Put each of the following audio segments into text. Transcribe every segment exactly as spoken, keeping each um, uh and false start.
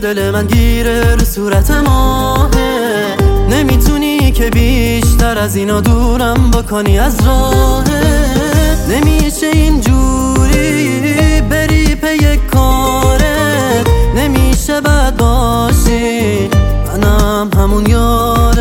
دل من گیره رو صورت ماهه. نمیتونی که بیشتر از اینا دورم بکنی از راهه. نمیشه اینجوری بری پی کارت، نمیشه بد باشی منم همون یارت.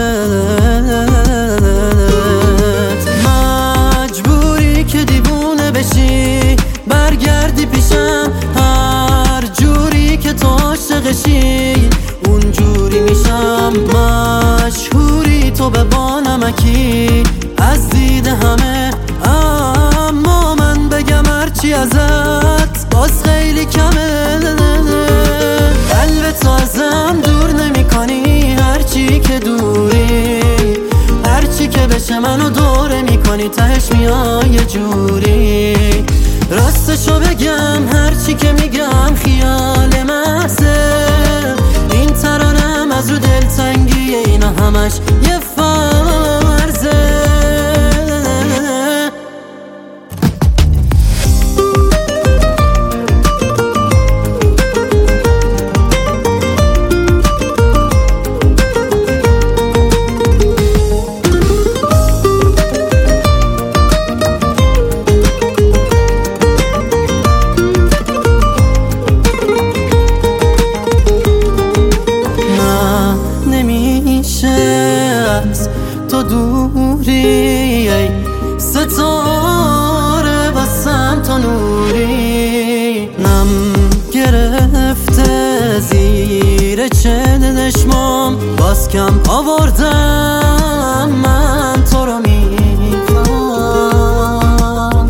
مجبوری که دیوونه بشی برگردی پیشم، هر جوری که تو عاشقشی اونجوری میشم. مشهوری تو به بانمکی از دید همه، اما من بگم هرچی ازت باز خیلی کمه. قلب تو ازم دور نمی کنی هرچی که دوری، هرچی که بشه منو دوره می کنی تهش میای یه جوری. راستشو بگم هرچی که میگم خیال محضه، این ترانم از رو دلتنگی اینا همش یه فرضه. تو دوری ای ستاره واسم تو نوری، نم گرفته زیر چند چشمام باز کم آوردم من تو رو میخوام.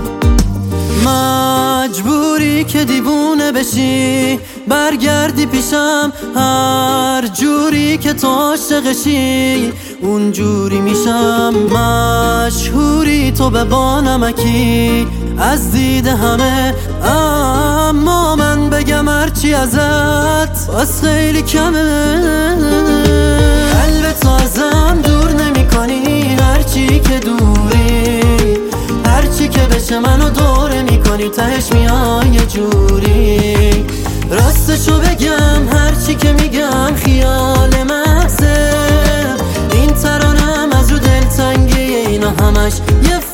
مجبوری که دیوونه بشی برگردی پیشم، هر جوری که تو عاشقشی اونجوری میشم. مشهوری تو به بانمکی از دید همه، اما من بگم هرچی ازت باز خیلی کمه. قلب تو ازم دور نمی کنی هرچی که دوری، هرچی که بشه منو دوره می کنی تهش میای یه جوری. راستشو بگم هرچی که میگم خیال محضه، این ترانم از رو دلتنگی اینا همش یه